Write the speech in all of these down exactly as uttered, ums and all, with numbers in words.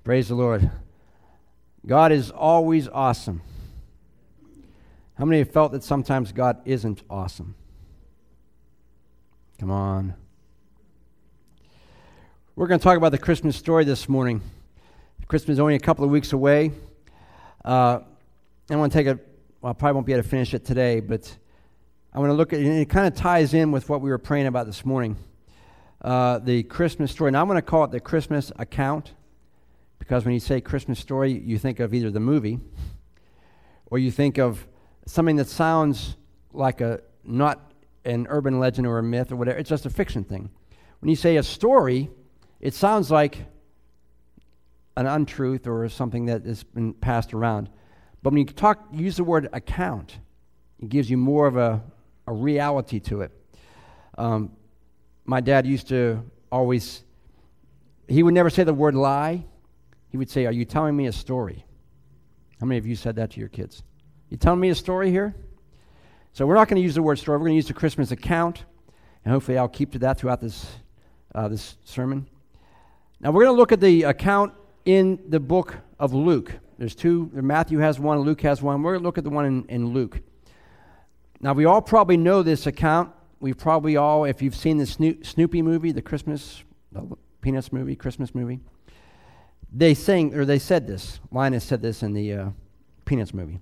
Praise the Lord. God is always awesome. How many have felt that sometimes God isn't awesome? Come on. We're going to talk about the Christmas story this morning. Christmas is only a couple of weeks away. Uh, I want to take a, well, I probably won't be able to finish it today, but I want to look at it, and it kind of ties in with what we were praying about this morning. Uh, the Christmas story. Now I'm going to call it the Christmas account, because when you say Christmas story, you think of either the movie, or you think of something that sounds like a, not an urban legend or a myth or whatever. It's just a fiction thing. When you say a story, it sounds like an untruth or something that has been passed around. But when you talk, use the word account, it gives you more of a, a reality to it. Um, my dad used to always, he would never say the word lie. He would say, "Are you telling me a story?" How many of you said that to your kids? You telling me a story here? So we're not going to use the word story. We're going to use the Christmas account, and hopefully I'll keep to that throughout this uh, this sermon. Now we're going to look at the account in the book of Luke. There's two. Matthew has one, Luke has one. We're going to look at the one in, in Luke. Now we all probably know this account. We've probably all, if you've seen the Snoop, Snoopy movie, the Christmas, the Peanuts movie, Christmas movie, they sang, or they said this. Linus said this in the uh, Peanuts movie.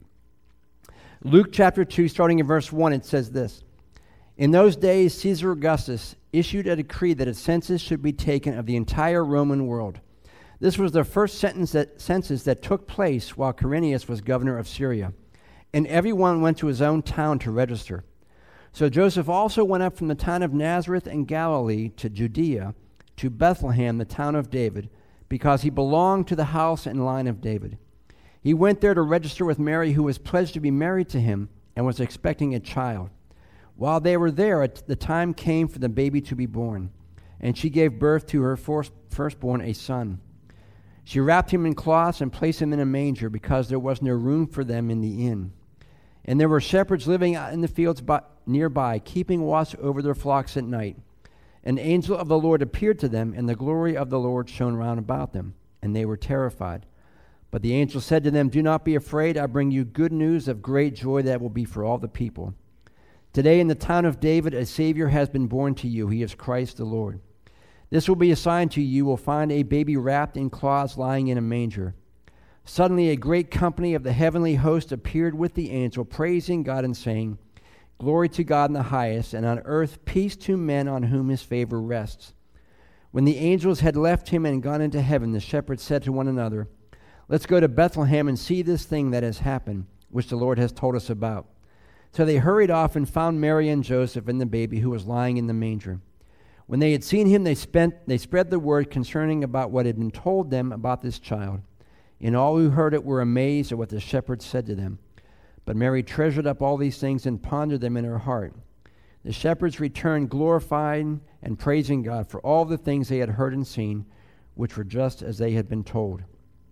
Luke chapter two, starting in verse one, it says this. In those days, Caesar Augustus issued a decree that a census should be taken of the entire Roman world. This was the first sentence that, census that took place while Quirinius was governor of Syria, and everyone went to his own town to register. So Joseph also went up from the town of Nazareth in Galilee to Judea, to Bethlehem, the town of David, because he belonged to the house and line of David. He went there to register with Mary, who was pledged to be married to him and was expecting a child. While they were there, the time came for the baby to be born, and she gave birth to her firstborn, a son. She wrapped him in cloths and placed him in a manger because there was no room for them in the inn. And there were shepherds living out in the fields by, nearby, keeping watch over their flocks at night. An angel of the Lord appeared to them, and the glory of the Lord shone round about them, and they were terrified. But the angel said to them, "Do not be afraid. I bring you good news of great joy that will be for all the people. Today in the town of David a Savior has been born to you. He is Christ the Lord. This will be a sign to you. You will find a baby wrapped in cloths lying in a manger." Suddenly a great company of the heavenly host appeared with the angel, praising God and saying, "Glory to God in the highest, and on earth peace to men on whom his favor rests." When the angels had left him and gone into heaven, the shepherds said to one another, "Let's go to Bethlehem and see this thing that has happened, which the Lord has told us about." So they hurried off and found Mary and Joseph and the baby who was lying in the manger. When they had seen him, they, spent, they spread the word concerning about what had been told them about this child. And all who heard it were amazed at what the shepherds said to them. But Mary treasured up all these things and pondered them in her heart. The shepherds returned glorifying and praising God for all the things they had heard and seen, which were just as they had been told.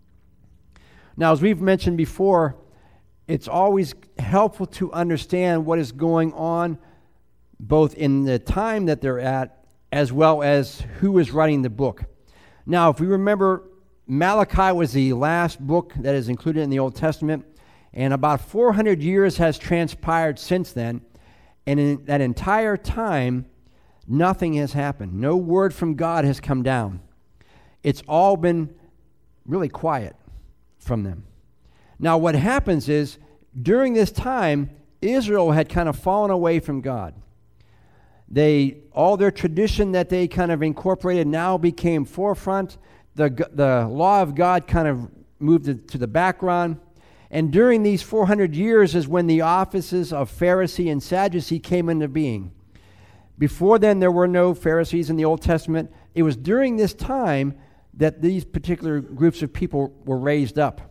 Now, as we've mentioned before, it's always helpful to understand what is going on both in the time that they're at as well as who is writing the book. Now, if we remember, Malachi was the last book that is included in the Old Testament, and about four hundred years has transpired since then, and in that entire time, nothing has happened. No word from God has come down. It's all been really quiet from them. Now, what happens is, during this time, Israel had kind of fallen away from God. They, all their tradition that they kind of incorporated now became forefront. The, the law of God kind of moved to the background. And during these four hundred years is when the offices of Pharisee and Sadducee came into being. Before then, there were no Pharisees in the Old Testament. It was during this time that these particular groups of people were raised up.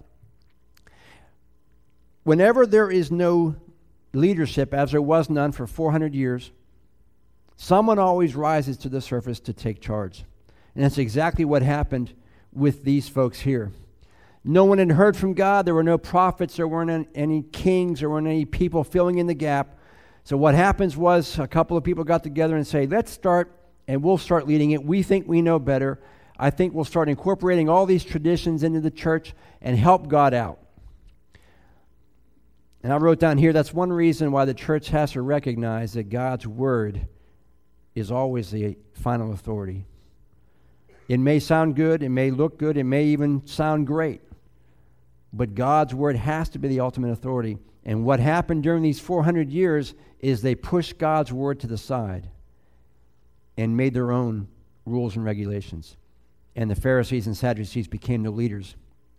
Whenever there is no leadership, as there was none for four hundred years, someone always rises to the surface to take charge. And that's exactly what happened with these folks here. No one had heard from God. There were no prophets. There weren't any kings. There weren't any people filling in the gap. So what happens was a couple of people got together and say, let's start, and we'll start leading it. We think we know better. I think we'll start incorporating all these traditions into the church and help God out. And I wrote down here, that's one reason why the church has to recognize that God's word is always the final authority. It may sound good, it may look good, it may even sound great, but God's word has to be the ultimate authority. And what happened during these four hundred years is they pushed God's word to the side and made their own rules and regulations. And the Pharisees and Sadducees became the leaders.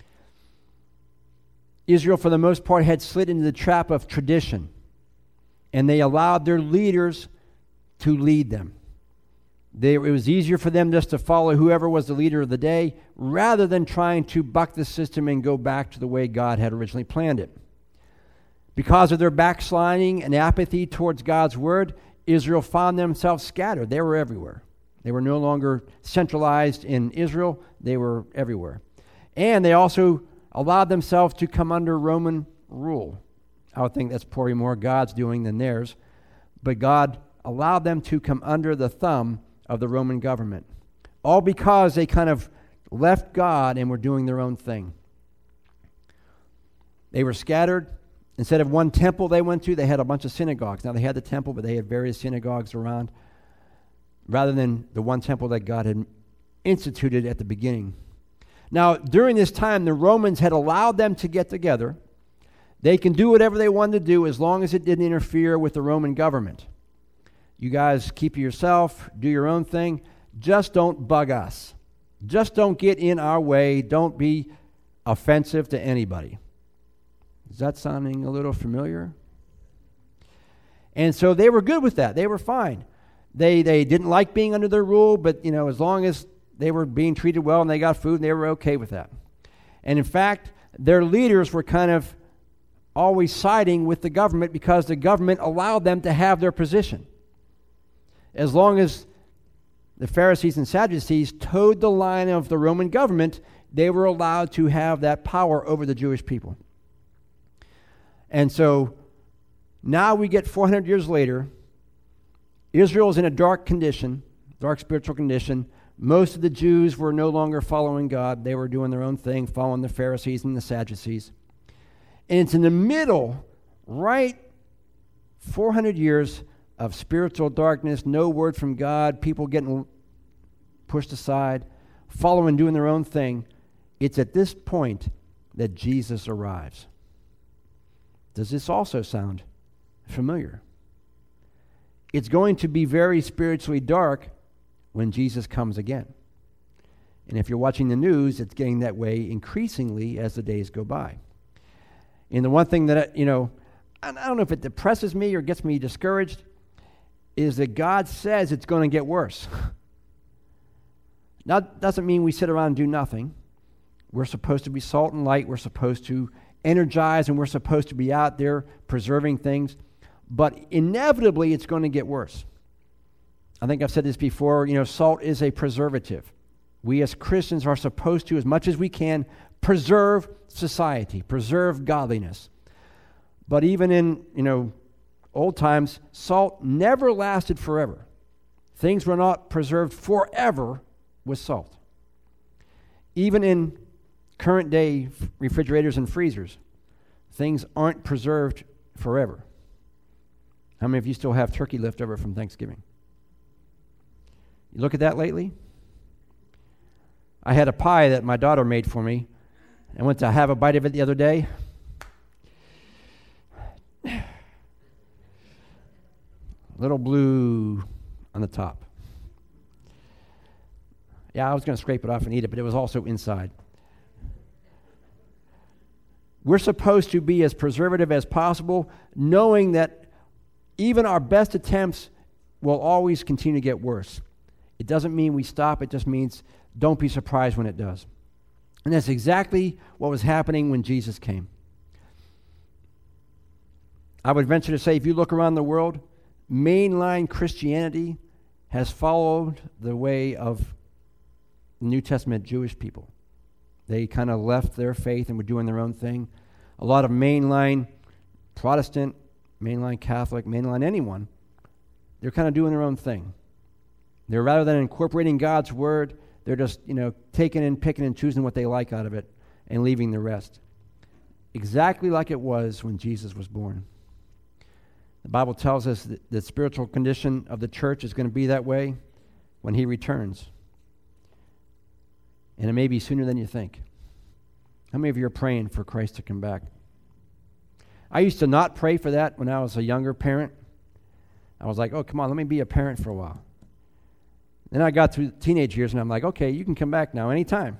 Israel, for the most part, had slid into the trap of tradition, and they allowed their leaders to lead them. They, it was easier for them just to follow whoever was the leader of the day rather than trying to buck the system and go back to the way God had originally planned it. Because of their backsliding and apathy towards God's word, Israel found themselves scattered. They were everywhere. They were no longer centralized in Israel. They were everywhere. And they also allowed themselves to come under Roman rule. I would think that's probably more God's doing than theirs. But God allowed them to come under the thumb of the Roman government. All because they kind of left God and were doing their own thing. They were scattered. Instead of one temple they went to, they had a bunch of synagogues. Now they had the temple, but they had various synagogues around, rather than the one temple that God had instituted at the beginning. Now, during this time, the Romans had allowed them to get together. They can do whatever they wanted to do as long as it didn't interfere with the Roman government. You guys keep yourself, do your own thing. Just don't bug us. Just don't get in our way. Don't be offensive to anybody. Is that sounding a little familiar? And so they were good with that. They were fine. They they didn't like being under their rule, but you know, as long as they were being treated well and they got food, they were okay with that. And in fact, their leaders were kind of always siding with the government because the government allowed them to have their position. As long as the Pharisees and Sadducees towed the line of the Roman government, they were allowed to have that power over the Jewish people. And so now we get four hundred years later, Israel is in a dark condition, dark spiritual condition. Most of the Jews were no longer following God. They were doing their own thing, following the Pharisees and the Sadducees. And it's in the middle, right, four hundred years of spiritual darkness, no word from God, people getting pushed aside, following, doing their own thing. It's at this point that Jesus arrives. Does this also sound familiar? It's going to be very spiritually dark when Jesus comes again. And if you're watching the news, it's getting that way increasingly as the days go by. And the one thing that, you know, I don't know if it depresses me or gets me discouraged, is that God says it's going to get worse. Now, that doesn't mean we sit around and do nothing. We're supposed to be salt and light. We're supposed to energize, and we're supposed to be out there preserving things. But inevitably, it's going to get worse. I think I've said this before. You know, salt is a preservative. We as Christians are supposed to, as much as we can, preserve society, preserve godliness. But even in, you know, old times, salt never lasted forever. Things were not preserved forever with salt. Even in current day refrigerators and freezers, things aren't preserved forever. How many of you still have turkey left over from Thanksgiving? You look at that lately? I had a pie that my daughter made for me. I went to have a bite of it the other day. Little blue on the top. Yeah, I was going to scrape it off and eat it, but it was also inside. We're supposed to be as preservative as possible, knowing that even our best attempts will always continue to get worse. It doesn't mean we stop. It just means don't be surprised when it does. And that's exactly what was happening when Jesus came. I would venture to say, if you look around the world, mainline Christianity has followed the way of New Testament Jewish people. They kind of left their faith and were doing their own thing. A lot of mainline Protestant, mainline Catholic, mainline anyone, they're kind of doing their own thing. They're rather than incorporating God's word, They're just, you know, taking and picking and choosing what they like out of it and leaving the rest. Exactly like it was when Jesus was born. The Bible tells us that the spiritual condition of the church is going to be that way when he returns. And it may be sooner than you think. How many of you are praying for Christ to come back? I used to not pray for that when I was a younger parent. I was like, oh, come on, let me be a parent for a while. Then I got through teenage years, and I'm like, okay, you can come back now anytime.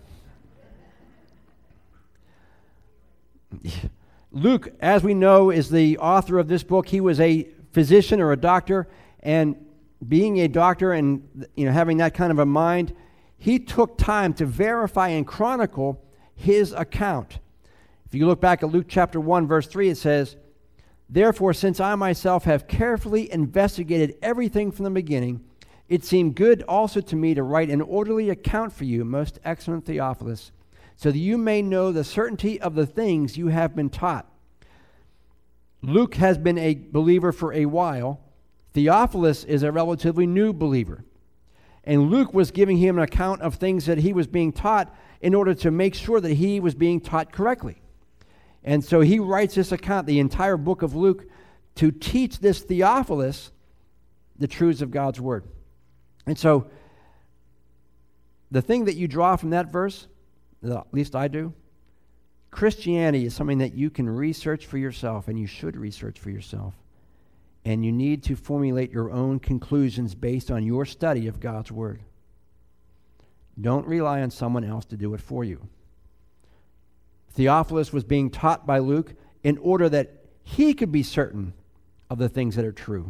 Luke, as we know, is the author of this book. He was a physician or a doctor, and being a doctor and, you know, having that kind of a mind, he took time to verify and chronicle his account. If you look back at Luke chapter one, verse three, it says, "Therefore, since I myself have carefully investigated everything from the beginning, it seemed good also to me to write an orderly account for you, most excellent Theophilus, so that you may know the certainty of the things you have been taught." Luke has been a believer for a while. Theophilus is a relatively new believer. And Luke was giving him an account of things that he was being taught in order to make sure that he was being taught correctly. And so he writes this account, the entire book of Luke, to teach this Theophilus the truths of God's Word. And so the thing that you draw from that verse, at least I do, Christianity is something that you can research for yourself, and you should research for yourself. And you need to formulate your own conclusions based on your study of God's Word. Don't rely on someone else to do it for you. Theophilus was being taught by Luke in order that he could be certain of the things that are true.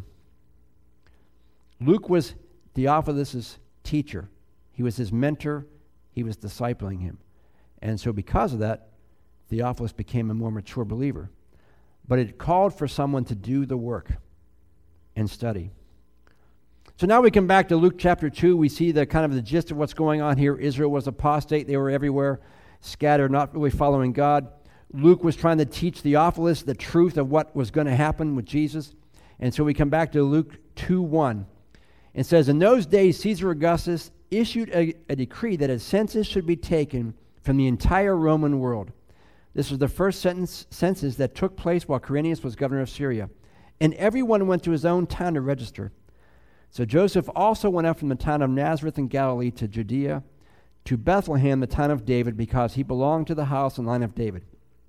Luke was Theophilus' teacher. He was his mentor. He was discipling him. And so because of that, Theophilus became a more mature believer. But it called for someone to do the work and study. So now we come back to Luke chapter two. We see the kind of the gist of what's going on here. Israel was apostate. They were everywhere, scattered, not really following God. Luke was trying to teach Theophilus the truth of what was going to happen with Jesus. And so we come back to Luke two one. It says, "In those days Caesar Augustus issued a, a decree that a census should be taken from the entire Roman world." This was the first sentence, census that took place while Quirinius was governor of Syria. "And everyone went to his own town to register. So Joseph also went up from the town of Nazareth in Galilee to Judea, to Bethlehem, the town of David, because he belonged to the house and line of David."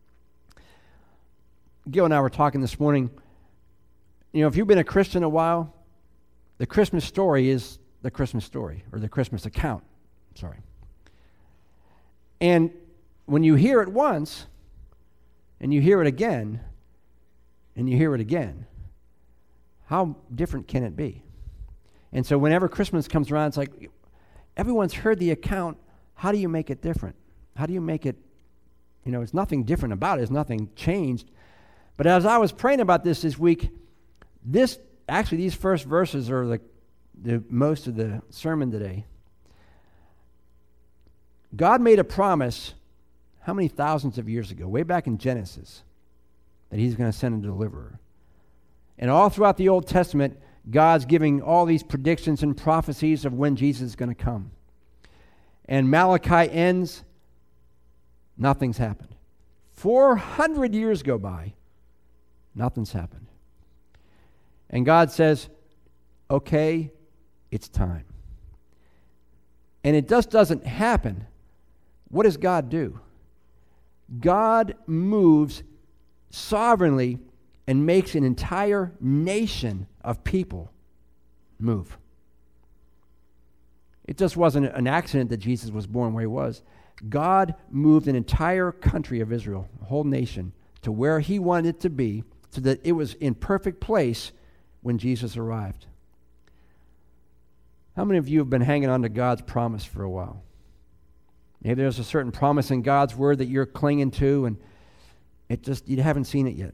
Gil and I were talking this morning. You know, if you've been a Christian a while, the Christmas story is the Christmas story, or the Christmas account. Sorry. And when you hear it once, and you hear it again, and you hear it again, how different can it be? And so whenever Christmas comes around, it's like, everyone's heard the account. How do you make it different? How do you make it, you know, it's nothing different about it. It's nothing changed. But as I was praying about this this week, this, actually these first verses are the, the most of the sermon today. God made a promise, how many thousands of years ago, way back in Genesis, that he's going to send a deliverer. And all throughout the Old Testament, God's giving all these predictions and prophecies of when Jesus is going to come. And Malachi ends, nothing's happened. four hundred years go by, nothing's happened. And God says, okay, it's time. And it just doesn't happen. What does God do? God moves sovereignly and makes an entire nation of people move. It just wasn't an accident that Jesus was born where he was. God moved an entire country of Israel, a whole nation, to where he wanted it to be, so that it was in perfect place when Jesus arrived. How many of you have been hanging on to God's promise for a while? Maybe there's a certain promise in God's word that you're clinging to, and it just, you haven't seen it yet.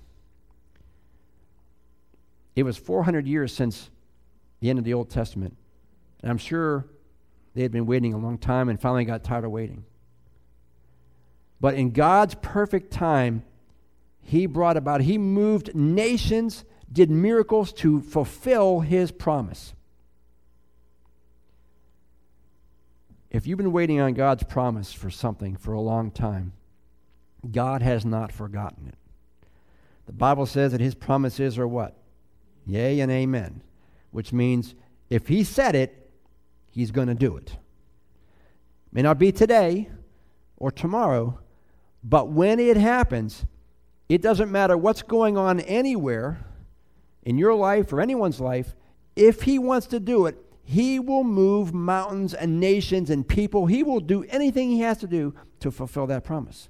It was four hundred years since the end of the Old Testament. And I'm sure they had been waiting a long time and finally got tired of waiting. But in God's perfect time, he brought about, he moved nations, did miracles to fulfill his promise. If you've been waiting on God's promise for something for a long time, God has not forgotten it. The Bible says that his promises are what? Yea and amen, which means if he said it, he's going to do it. May not be today or tomorrow, but when it happens, it doesn't matter what's going on anywhere in your life or anyone's life. If he wants to do it, he will move mountains and nations and people. He will do anything he has to do to fulfill that promise.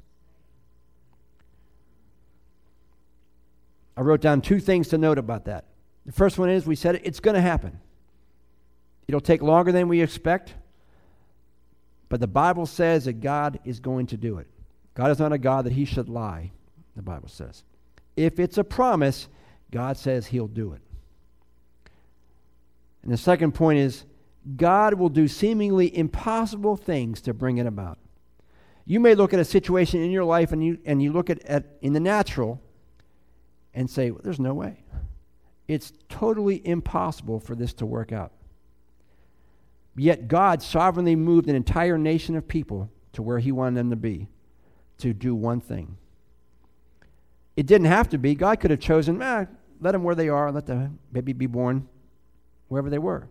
I wrote down two things to note about that. The first one is, we said it, it's going to happen. It'll take longer than we expect, but the Bible says that God is going to do it. God is not a God that he should lie, the Bible says. If it's a promise, God says he'll do it. And the second point is, God will do seemingly impossible things to bring it about. You may look at a situation in your life and you and you look at, at in the natural and say, well, there's no way. It's totally impossible for this to work out. Yet God sovereignly moved an entire nation of people to where he wanted them to be, to do one thing. It didn't have to be. God could have chosen, eh, let them where they are, let the baby be born wherever they were.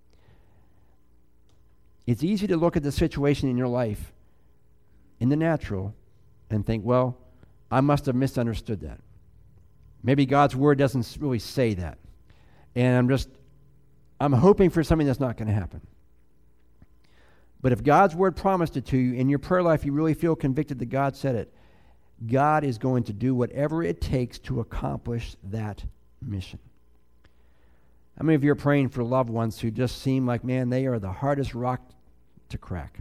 It's easy to look at the situation in your life in the natural and think, well, I must have misunderstood that. Maybe God's word doesn't really say that. And I'm just, I'm hoping for something that's not going to happen. But if God's word promised it to you, in your prayer life you really feel convicted that God said it, God is going to do whatever it takes to accomplish that mission. How many of you are praying for loved ones who just seem like, man, they are the hardest rock to crack?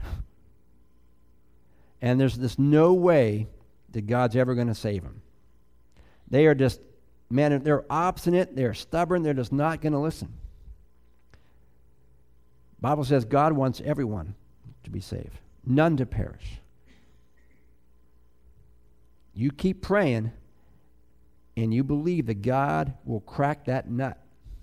And there's this no way that God's ever going to save them. They are just, man, they're obstinate, they're stubborn, they're just not going to listen. The Bible says God wants everyone to be saved, none to perish. You keep praying, and you believe that God will crack that nut.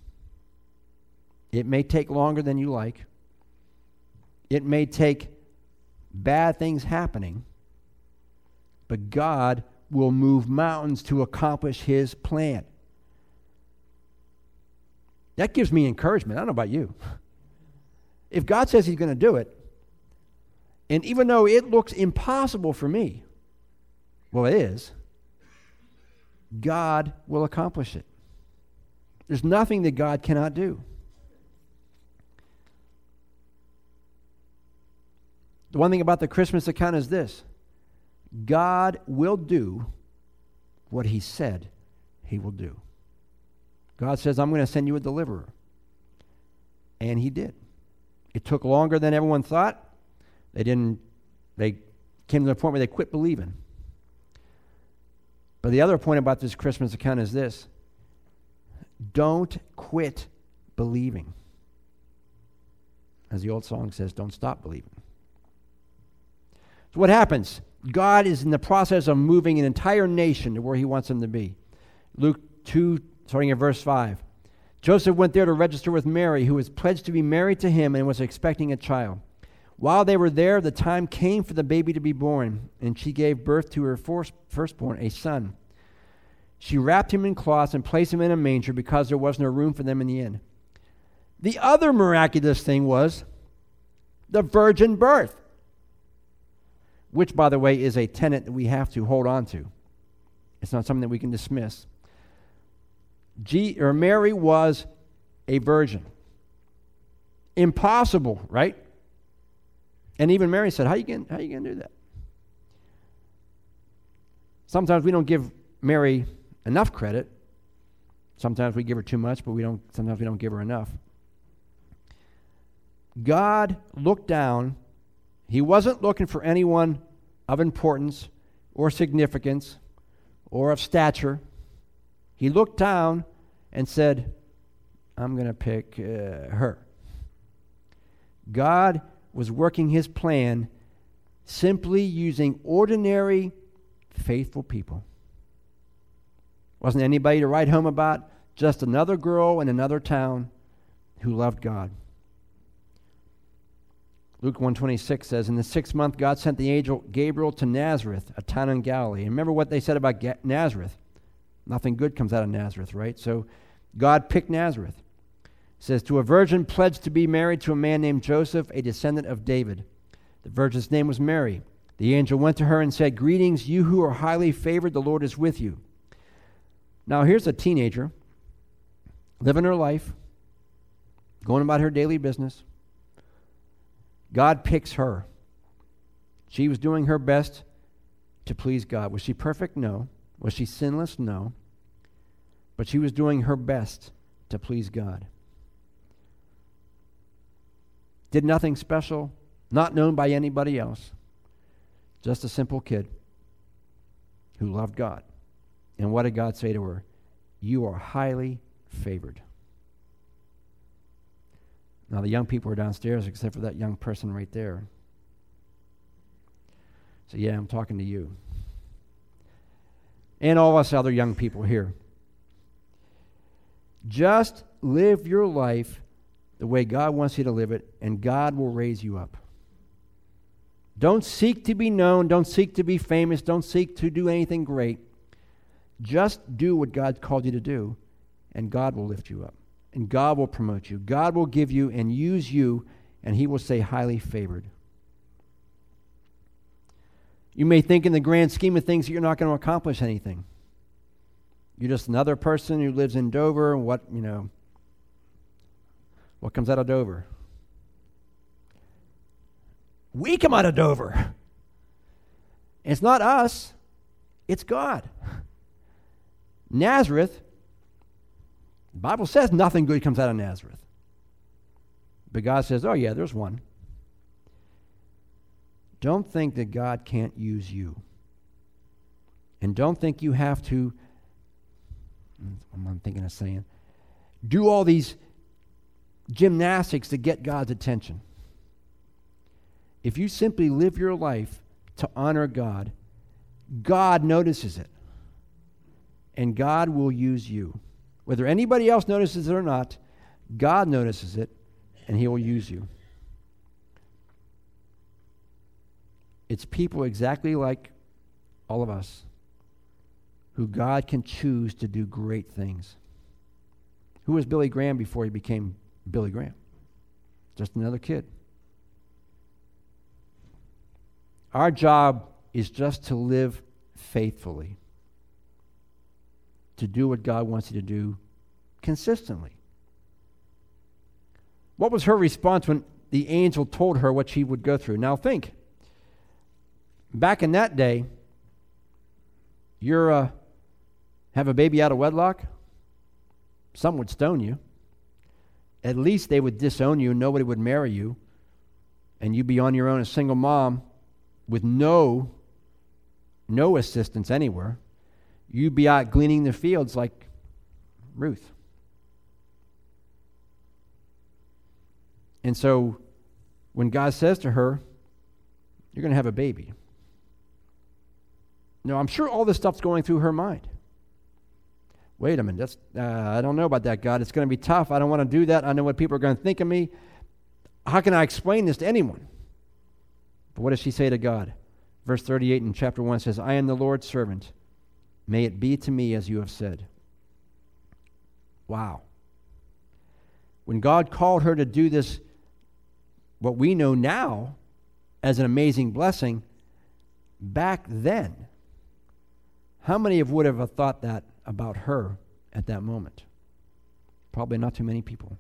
It may take longer than you like. It may take bad things happening, but God will move mountains to accomplish his plan. That gives me encouragement. I don't know about you. If God says he's going to do it, and even though it looks impossible for me, well, it is, God will accomplish it. There's nothing that God cannot do. The one thing about the Christmas account is this: God will do what he said he will do. God says, I'm going to send you a deliverer. And he did. It took longer than everyone thought. They didn't, they came to the point where they quit believing. But the other point about this Christmas account is this: don't quit believing. As the old song says, don't stop believing. So what happens? God is in the process of moving an entire nation to where he wants them to be. Luke two, starting at verse five. Joseph went there to register with Mary, who was pledged to be married to him and was expecting a child. While they were there, the time came for the baby to be born, and she gave birth to her firstborn, a son. She wrapped him in cloths and placed him in a manger because there was no room for them in the inn. The other miraculous thing was the virgin birth, which, by the way, is a tenet that we have to hold on to. It's not something that we can dismiss. G, or Mary was a virgin. Impossible, right? And even Mary said, how are you going how you going to do that? Sometimes we don't give Mary enough credit. Sometimes we give her too much, but we don't. Sometimes we don't give her enough. God looked down. He wasn't looking for anyone of importance or significance or of stature. He looked down and said, I'm going to pick uh, her. God was working his plan simply using ordinary, faithful people. Wasn't anybody to write home about, just another girl in another town who loved God. Luke one twenty-six says, in the sixth month, God sent the angel Gabriel to Nazareth, a town in Galilee. And remember what they said about Ga- Nazareth. Nothing good comes out of Nazareth, right? So God picked Nazareth. It says, to a virgin pledged to be married to a man named Joseph, a descendant of David. The virgin's name was Mary. The angel went to her and said, greetings, you who are highly favored, the Lord is with you. Now here's a teenager living her life, going about her daily business. God picks her. She was doing her best to please God. Was she perfect? No. Was she sinless? No. But she was doing her best to please God. Did nothing special, not known by anybody else. Just a simple kid who loved God. And what did God say to her? You are highly favored. Now the young people are downstairs except for that young person right there. So yeah, I'm talking to you. And all us other young people here. Just live your life the way God wants you to live it, and God will raise you up. Don't seek to be known. Don't seek to be famous. Don't seek to do anything great. Just do what God called you to do, and God will lift you up. And God will promote you. God will give you and use you, and He will say highly favored. You may think in the grand scheme of things that you're not going to accomplish anything. You're just another person who lives in Dover, and what, you know, what comes out of Dover? We come out of Dover. And it's not us, it's God. Nazareth, the Bible says nothing good comes out of Nazareth. But God says, oh yeah, there's one. Don't think that God can't use you. And don't think you have to, I'm thinking of saying, do all these gymnastics to get God's attention. If you simply live your life to honor God, God notices it. And God will use you. Whether anybody else notices it or not, God notices it, and He will use you. It's people exactly like all of us who God can choose to do great things. Who was Billy Graham before he became Billy Graham? Just another kid. Our job is just to live faithfully, to do what God wants you to do consistently. What was her response when the angel told her what she would go through? Now think, back in that day, you're uh, have a baby out of wedlock, some would stone you. At least they would disown you and nobody would marry you, and you'd be on your own, a single mom with no no assistance anywhere. You'd be out gleaning the fields like Ruth. And so when God says to her, you're going to have a baby. Now, I'm sure all this stuff's going through her mind. Wait a minute, that's, uh, I don't know about that, God. It's going to be tough. I don't want to do that. I know what people are going to think of me. How can I explain this to anyone? But what does she say to God? Verse thirty-eight in chapter one says, I am the Lord's servant. May it be to me as you have said. Wow. When God called her to do this, what we know now as an amazing blessing, back then, how many of would have thought that about her at that moment? Probably not too many people.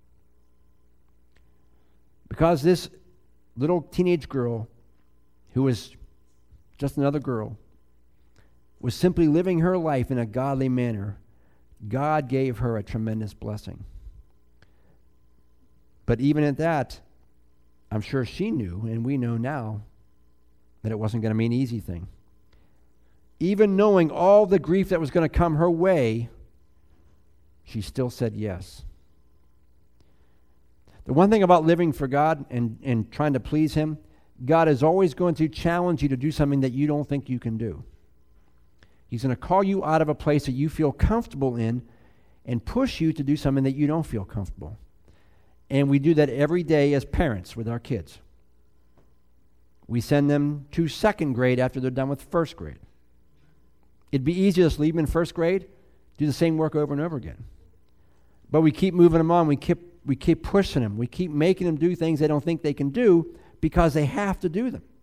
Because this little teenage girl, who was just another girl, was simply living her life in a godly manner, God gave her a tremendous blessing. But even at that, I'm sure she knew, and we know now, that it wasn't going to be an easy thing. Even knowing all the grief that was going to come her way, she still said yes. The one thing about living for God and, and trying to please Him, God is always going to challenge you to do something that you don't think you can do. He's going to call you out of a place that you feel comfortable in and push you to do something that you don't feel comfortable. And we do that every day as parents with our kids. We send them to second grade after they're done with first grade. It'd be easier to just leave them in first grade, do the same work over and over again. But we keep moving them on. We keep, we keep pushing them. We keep making them do things they don't think they can do because they have to do them.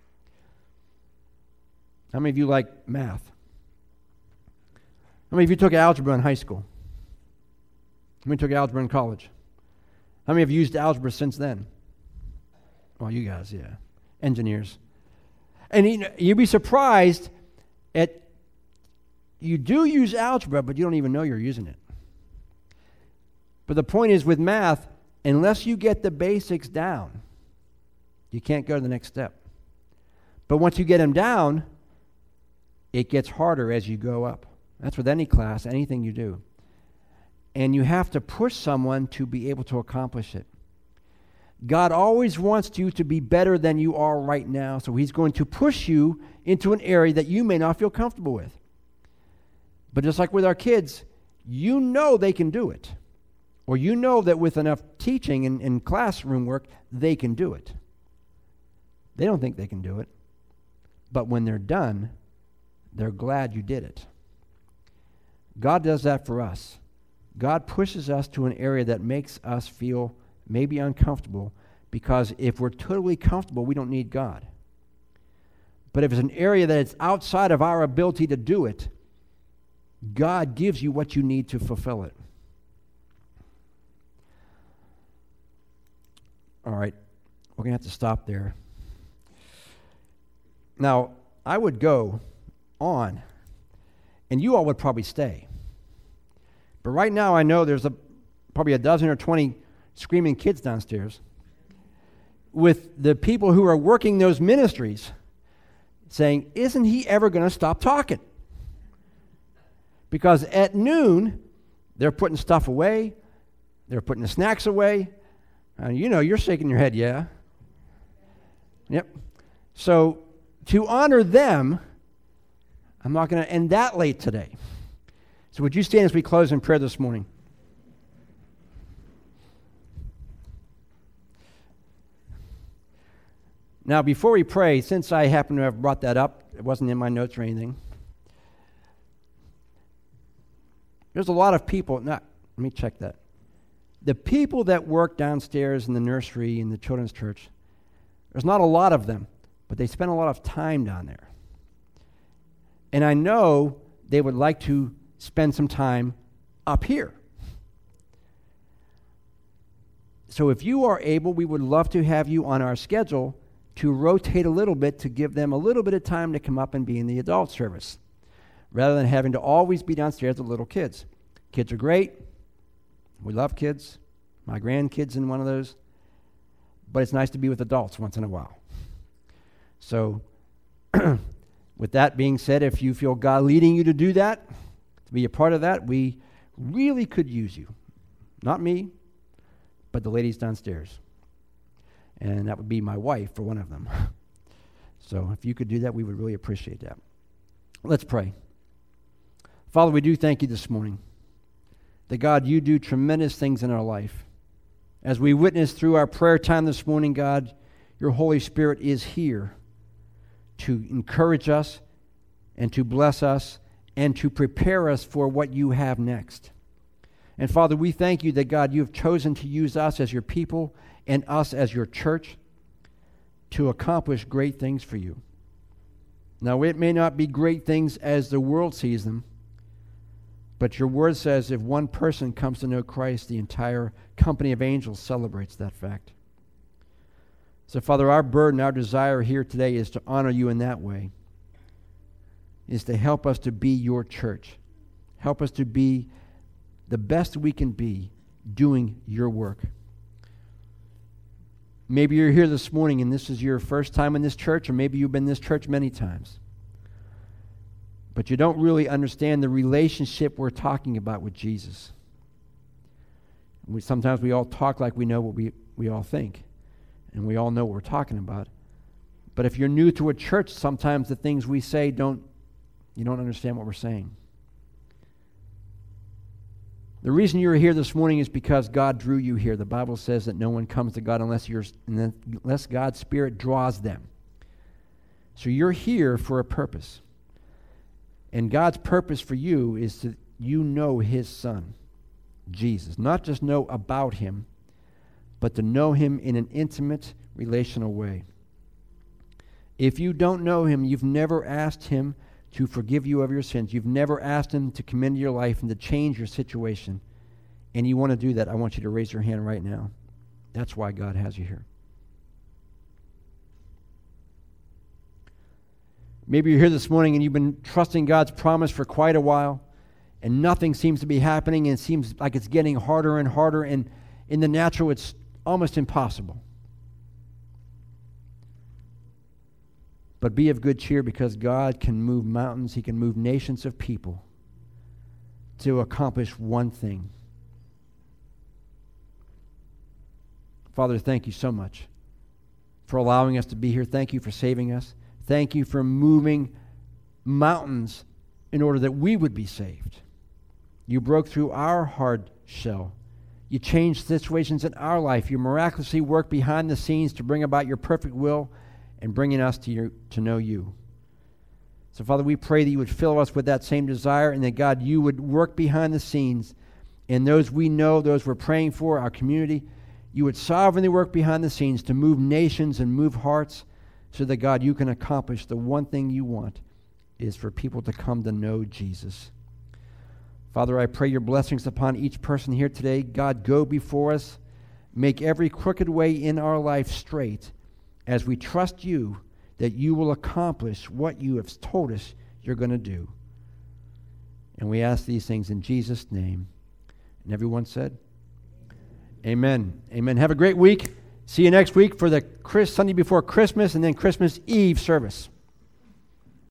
How many of you like math? How many of you took algebra in high school? How many took algebra in college? How many have used algebra since then? Well, you guys, yeah. Engineers. And you know, you'd be surprised at, you do use algebra, but you don't even know you're using it. But the point is with math, unless you get the basics down, you can't go to the next step. But once you get them down, it gets harder as you go up. That's with any class, anything you do. And you have to push someone to be able to accomplish it. God always wants you to be better than you are right now, so he's going to push you into an area that you may not feel comfortable with. But just like with our kids, you know they can do it. Or you know that with enough teaching and, and classroom work, they can do it. They don't think they can do it. But when they're done, they're glad you did it. God does that for us. God pushes us to an area that makes us feel maybe uncomfortable, because if we're totally comfortable, we don't need God. But if it's an area that is outside of our ability to do it, God gives you what you need to fulfill it. All right, we're going to have to stop there. Now, I would go on, and you all would probably stay. But right now, I know there's a, probably a dozen or twenty screaming kids downstairs with the people who are working those ministries saying, isn't he ever going to stop talking? Because at noon, they're putting stuff away, they're putting the snacks away, and you know, you're shaking your head, yeah. Yep. So to honor them, I'm not going to end that late today. So would you stand as we close in prayer this morning? Now, before we pray, since I happen to have brought that up, it wasn't in my notes or anything. There's a lot of people, not, let me check that. The people that work downstairs in the nursery in the children's church, there's not a lot of them, but they spend a lot of time down there. And I know they would like to spend some time up here. So if you are able, we would love to have you on our schedule to rotate a little bit to give them a little bit of time to come up and be in the adult service, rather than having to always be downstairs with little kids. Kids are great. We love kids. My grandkid's in one of those. But it's nice to be with adults once in a while. So with that being said, if you feel God leading you to do that, to be a part of that, we really could use you. Not me, but the ladies downstairs. And that would be my wife for one of them. So if you could do that, we would really appreciate that. Let's pray. Father, we do thank you this morning that, God, you do tremendous things in our life. As we witness through our prayer time this morning, God, your Holy Spirit is here to encourage us and to bless us and to prepare us for what you have next. And Father, we thank you that, God, you have chosen to use us as your people and us as your church to accomplish great things for you. Now, it may not be great things as the world sees them, but your word says if one person comes to know Christ, the entire company of angels celebrates that fact. So, Father, our burden, our desire here today is to honor you in that way, is to help us to be your church. Help us to be the best we can be doing your work. Maybe you're here this morning and this is your first time in this church, or maybe you've been in this church many times. But you don't really understand the relationship we're talking about with Jesus. We, sometimes we all talk like we know what we, we all think, and we all know what we're talking about. But if you're new to a church, sometimes the things we say don't, you don't understand what we're saying. The reason you're here this morning is because God drew you here. The Bible says that no one comes to God unless you're, unless God's Spirit draws them. So you're here for a purpose. And God's purpose for you is that you know his Son, Jesus. Not just know about him, but to know him in an intimate, relational way. If you don't know him, you've never asked him to forgive you of your sins. You've never asked him to come into your life and to change your situation. And you want to do that, I want you to raise your hand right now. That's why God has you here. Maybe you're here this morning and you've been trusting God's promise for quite a while, and nothing seems to be happening, and it seems like it's getting harder and harder, and in the natural it's almost impossible. But be of good cheer, because God can move mountains. He can move nations of people to accomplish one thing. Father, thank you so much for allowing us to be here. Thank you for saving us. Thank you for moving mountains in order that we would be saved. You broke through our hard shell. You changed situations in our life. You miraculously worked behind the scenes to bring about your perfect will and bringing us to your, to know you. So, Father, we pray that you would fill us with that same desire, and that, God, you would work behind the scenes in those we know, those we're praying for, our community. You would sovereignly work behind the scenes to move nations and move hearts, so that, God, you can accomplish the one thing you want, is for people to come to know Jesus. Father, I pray your blessings upon each person here today. God, go before us. Make every crooked way in our life straight, as we trust you that you will accomplish what you have told us you're going to do. And we ask these things in Jesus' name. And everyone said, amen. Amen. Have a great week. See you next week for the Chris Sunday before Christmas, and then Christmas Eve service.